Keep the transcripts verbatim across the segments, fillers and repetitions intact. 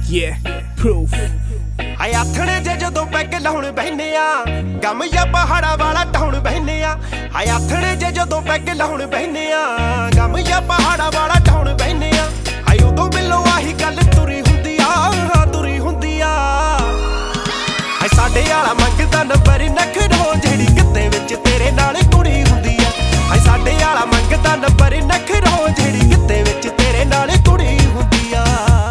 Yeah, proof. ਆਏ ਆਥਣੇ ਜੇ ਜਦੋਂ ਪੈਗ ਲਾਉਣ ਬਹਿਨੇ ਆ ਗਮ ਜਾਂ ਪਹਾੜਾਂ ਵਾਲਾ ਟਾਉਣ ਬਹਿਨੇ ਆ ਆਏ ਆਥਣੇ ਜੇ ਜਦੋਂ ਪੈਗ ਲਾਉਣ ਬਹਿਨੇ ਆ ਗਮ ਜਾਂ ਪਹਾੜਾਂ ਵਾਲਾ ਟਾਉਣ ਬਹਿਨੇ ਆ ਆਏ ਉਦੋਂ ਮਿਲੋ ਆਹੀ ਗੱਲ ਤੁਰੀ ਹੁੰਦੀ ਆ ਤੁਰੀ ਹੁੰਦੀ ਆ ਆਏ ਸਾਡੇ ਵਾਲਾ ਮੰਗਦਾ ਨੰਬਰ ਨਖਰੋ ਜਿਹੜੀ ਕਿਤੇ ਵਿੱਚ ਤੇਰੇ ਨਾਲ ਕੁੜੀ ਹੁੰਦੀ ਆ ਆਏ ਸਾਡੇ ਵਾਲਾ ਮੰਗਦਾ ਨੰਬਰ ਨਖਰੋ ਜਿਹੜੀ ਕਿਤੇ ਵਿੱਚ ਤੇਰੇ ਨਾਲ ਕੁੜੀ ਹੁੰਦੀ ਆ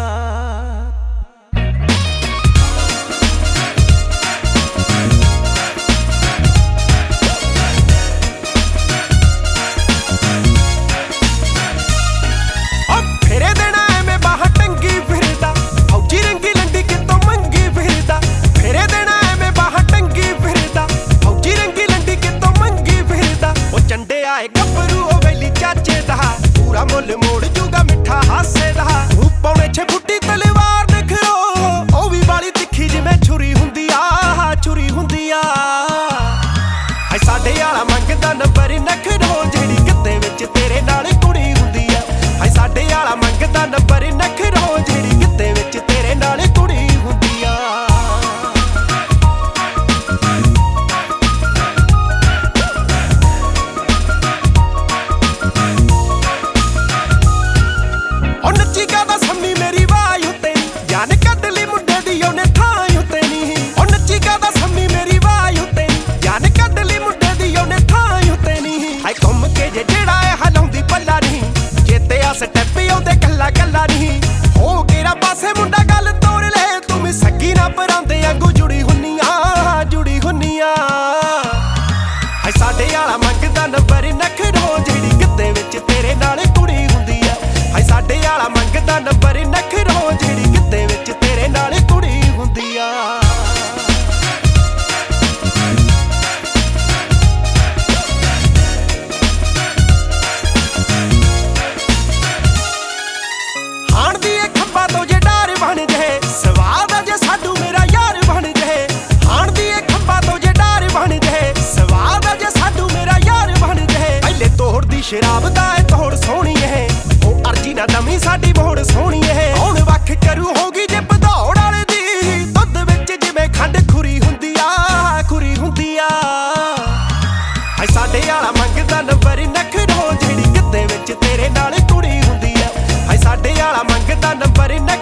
ਗੱਭਰੂ ਉਹ ਵੈਲੀ ਚਾਚੇ ਦਾ ਪੂਰਾ ਮੁੱਲ ਮੋੜ ਜੂਗਾ ਮਿੱਠਾ ਹਾਸੇ ਦਾ ਪੌਣੇ ਛੇ ਫੁੱਟੀ ਤਲਵਾਰ ਨਖਰੋ ਉਹ ਵੀ ਵਾਲੀ ਤਿੱਖੀ ਜਿਵੇਂ ਛੁਰੀ ਹੁੰਦੀ ਆ ਛੁਰੀ ਹੁੰਦੀ ਆ ਹਾਏ ਸਾਡੇ ਵਾਲਾ ਮੰਗਦਾ ਨੰਬਰ ਨਖਰੋ ਜਿਹੜੀ ਕਿਤੇ ਵਿੱਚ ਤੇਰੇ ਨਾਲ ਕੁੜੀ ਹੁੰਦੀ ਆ ਹਾਏ ਸਾਡੇ ਵਾਲਾ ਮੰਗਦਾ ਨੰਬਰ ਨਖਰੋ ਜਿਹੜੀ ਕਿਤੇ ਵਿੱਚ ਤੇਰੇ ਨਾਲ ਕੁੜੀ ਹੁੰਦੀ ਆ ਸਟੈਪ ਉਹਦੇ ਗੱਲਾਂ ਗੱਲਾਂ ਨਹੀਂ ਹੋ ਕਿਹੜਾ ਪਾਸੇ ਮੁੰਡਾ ਗੱਲ ਤੋੜ ਲੈ ਤੂੰ ਵੀ ਸੱਗੀ ਨਾ ਪਰਾਂਦੇ ਵਾਂਗੂ ਜੁੜੀ ਹੁੰਨੀ ਆ ਜੁੜੀ ਹੁੰਨੀ ਆ ਹਾਏ ਸਾਡੇ ਵਾਲਾ ਮੰਗਦਾ ਨੰਬਰ ਨਖਰੋ ਜਿਹੜੀ ਕਿਤੇ ਵਿੱਚ ਤੇਰੇ ਨਾਲ ਕੁੜੀ ਹੁੰਦੀ ਆ ਹਾਏ ਸਾਡੇ ਵਾਲਾ ਮੰਗਦਾ ਨੰਬਰ ਨਖਰੋ ਜਿਹੜੀ ਕਿਤੇ ਵਿੱਚ ਤੇਰੇ ਨਾਲ ਕੁੜੀ ਹੁੰਦੀ ਆ ਸ਼ਰਾਬ ਦਾ ਏ ਤੋੜ ਸੋਹਣੀ ਏ ਉਹ ਅਰਜੀ ਨਾ ਨਵੀਂ ਸਾਡੀ ਬੋੜ ਸੋਹਣੀ ਏ ਹੁਣ ਵੱਖ ਕਰੂ ਹੋਗੀ ਜੇ ਭਦੌੜ ਵਾਲੇ ਦੀ ਦੁੱਧ ਵਿੱਚ ਜਿਵੇਂ ਖੰਡ ਖੁਰੀ ਹੁੰਦੀ ਆ ਖੁਰੀ ਹੁੰਦੀ ਆ ਹਾਏ ਸਾਡੇ ਵਾਲਾ ਮੰਗਦਾ ਨੰਬਰ ਨਖਰੋ ਜਿਹੜੀ ਕਿਤੇ ਵਿੱਚ ਤੇਰੇ ਨਾਲ ਕੁੜੀ ਹੁੰਦੀ ਆ ਹਾਏ ਸਾਡੇ ਵਾਲਾ ਮੰਗਦਾ ਨੰਬਰ